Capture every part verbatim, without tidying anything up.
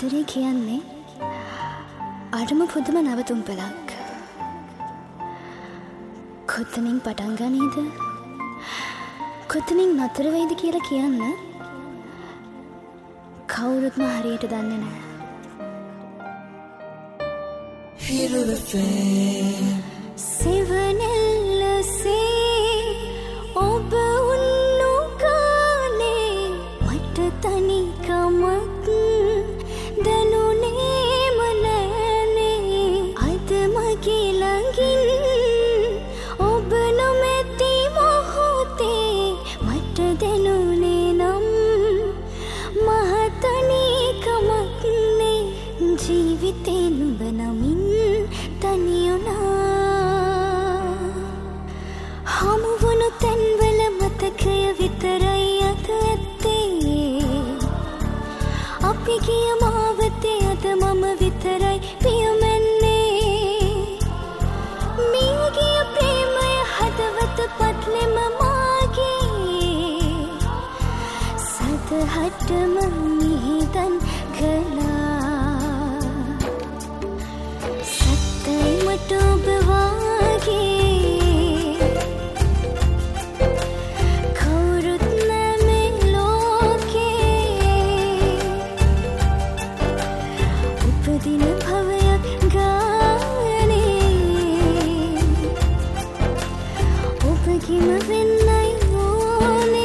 ආදරේ කියන්නේ අරම පුදුම නැවතුම් පෙළක්. කොතනින් පටන් ගනීද? කොතනින් නතර වෙයිද කියලා කියන්න කවුරුත්ම හරියට දන්නේ නැහැ. සෙවනැල්ලසේ ඔබ උන්නු ගානේ මට තනිකමක් දැනුනේම නෑනේ. අද මගේ ළඟින් ඔබ නොමැති මොහොතේ මට දැනුනේ නම් මහ තනිකමක් නේ. ජීවිතේ නුඹ නමින් තනියුණා. හමුවුණු තැන්වල මතකය විතරයි අද ඇත්තේ. අපි ගිය මාවතේ අද මම විතරයි පියමැන්නේ. මිය ගිය ප්‍රේමය හදවත පත්ලෙම මාගේ. සදහටම මිහිදන් කළා. සත්තයි මට ඔබ වාගේ කවුරුත් නෑ මේ ලෝකේ. උපදින භවයක් ගානේ ඔබගේම වෙන්නයි ඕනේ.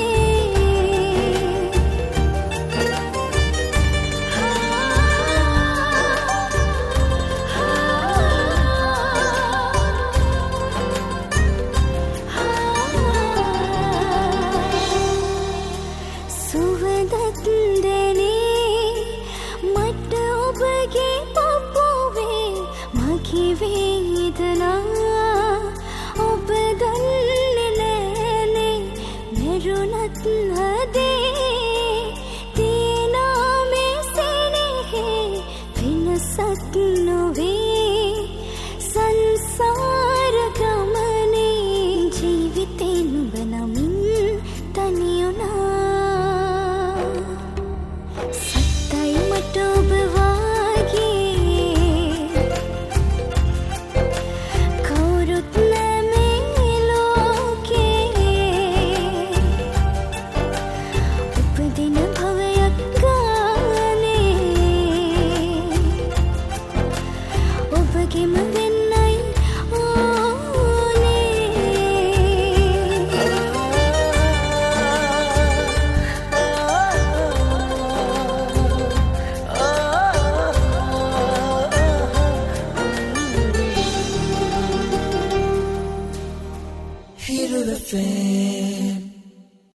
මට ඔබගේ පපුවේ මගේ වේදනා ඔබ දන්නේ නෑනේ. මෙරුණත් හදේ තියනා මේ සෙනෙහේ වෙනසක් නොවේ. සංසාර ගමනේ ජීවිතේ නුඹ නමින් තනියුණා. ඔබ වාගේ කවුරුත් නෑ මේ ලෝකේ. උපදින භවයක් ගානේ ඔබගේම වෙන්නයි ඕනේ. Hear the fan.